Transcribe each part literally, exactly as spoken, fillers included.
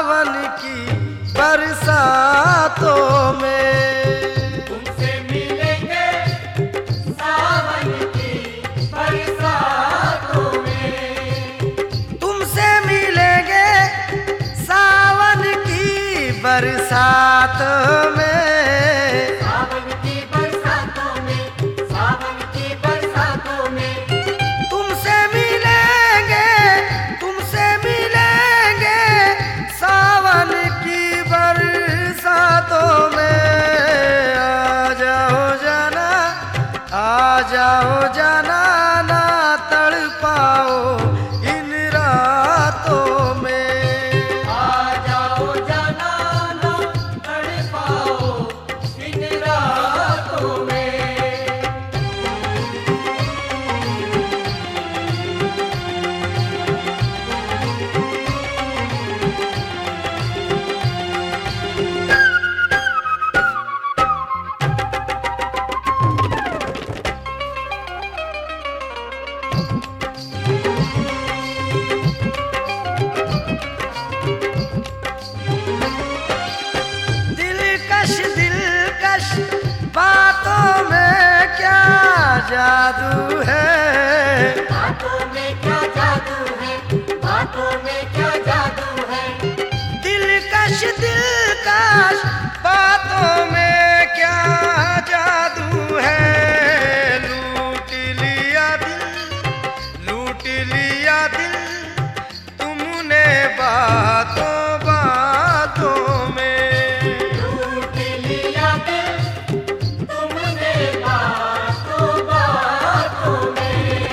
सावन की बरसातों में। तुमसे मिलेंगे सावन की बरसातों में। तुमसे मिलेंगे सावन की बरसात में। सावन की बरसातों में, सावन की बरसातों में। तुमसे मिलेंगे, तुमसे मिलेंगे सावन की बरसातों में। आ जाओ जाना, आ जाओ जाना, ना तड़पाओ इन रातों में। आ जाओ जाना ना तड़पाओ इन रातों में। दिलकश दिलकश बातों में क्या जादू है। बातों में क्या जादू है, बातों में क्या जादू है। दिलकश दिलकश बातों में क्या जादू है। लूट लिया दिल, लूट लिया दिल तुमने बातों बातों में। लूट लिया दिल तुमने बातों बातों में।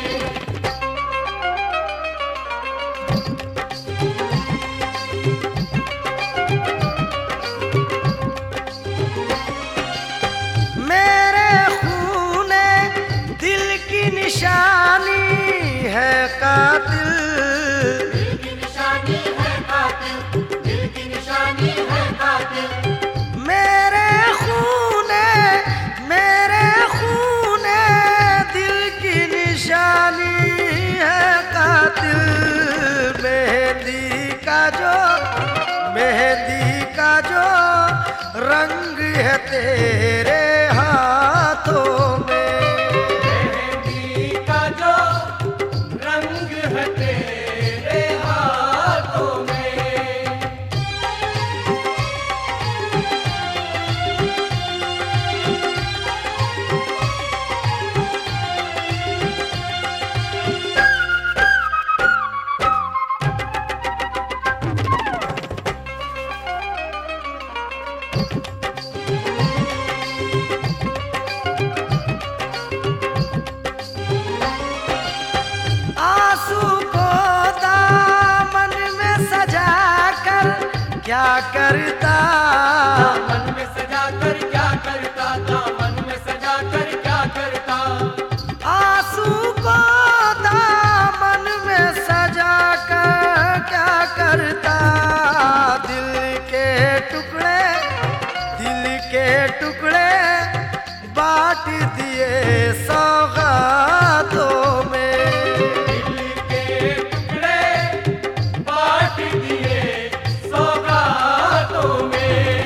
मेरे खूने दिल की निशानी है कातिल। दिल की निशानी है कातिल, दिल की निशानी है कातिल। मेरे खूने, मेरे खूने दिल की निशानी है कातिल। मेहंदी का जो, मेहंदी का जो रंग है तेरे हाथों में। मेहंदी का जो रंग है तेरे हाथों में। आंसू को दामन में सजा कर क्या करता। दामन में सजा कर क्या करता, दामन में सजा कर क्या करता। आंसू को दामन में सजा कर क्या करता। दिल के टुकड़े, दिल के टुकड़े बांट दिए सौगातों में। दिल के टुकड़े बांट दिए सौगातों में।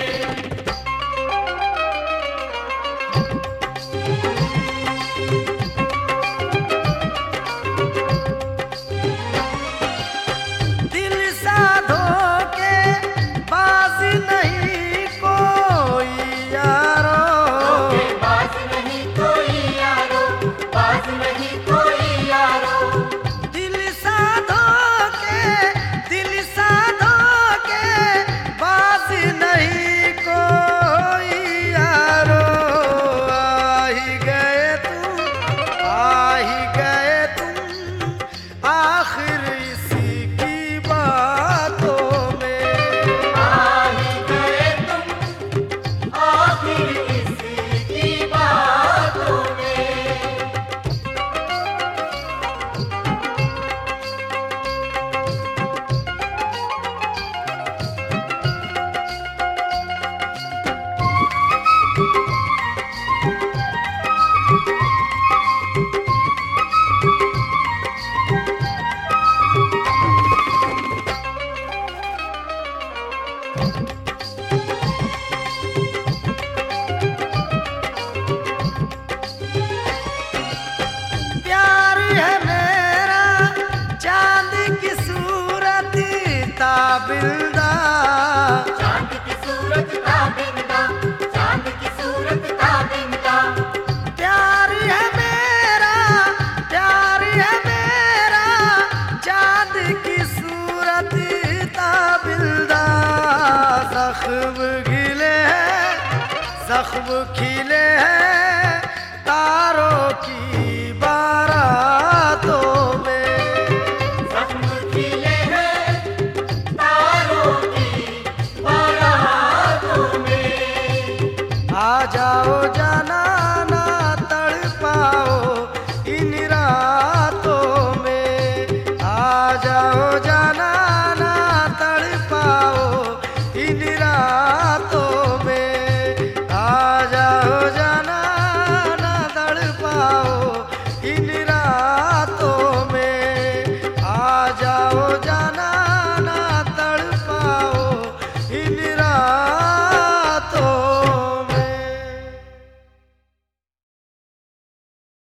दिल साधो के बाज नहीं कोई यारो। बाज नहीं कोई यारो, बाज ताबिंदा, चांद की सूरत ताबिंदा, चांद की सूरत ताबिंदा। प्यार है मेरा, प्यार है मेरा, चांद की सूरत ताबिंदा। जख्म खिले हैं, जख्म खिले हैं तारों की बारातों में। जख्म खिले हैं तारों की बारातों में। आ जाओ जाना